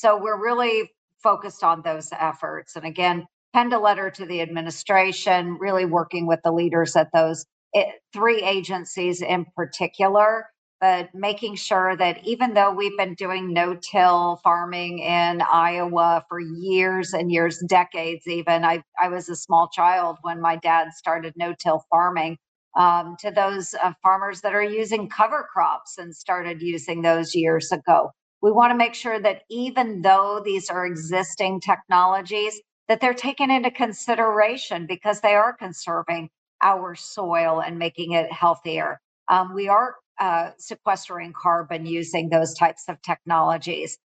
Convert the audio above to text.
So we're really focused on those efforts. And again, penned a letter to the administration, really working with the leaders at those three agencies in particular, but making sure that even though we've been doing no-till farming in Iowa for years and years, decades even, I was a small child when my dad started no-till farming, to those farmers that are using cover crops and started using those years ago. We want to make sure that even though these are existing technologies, that they're taken into consideration because they are conserving our soil and making it healthier. We are sequestering carbon using those types of technologies.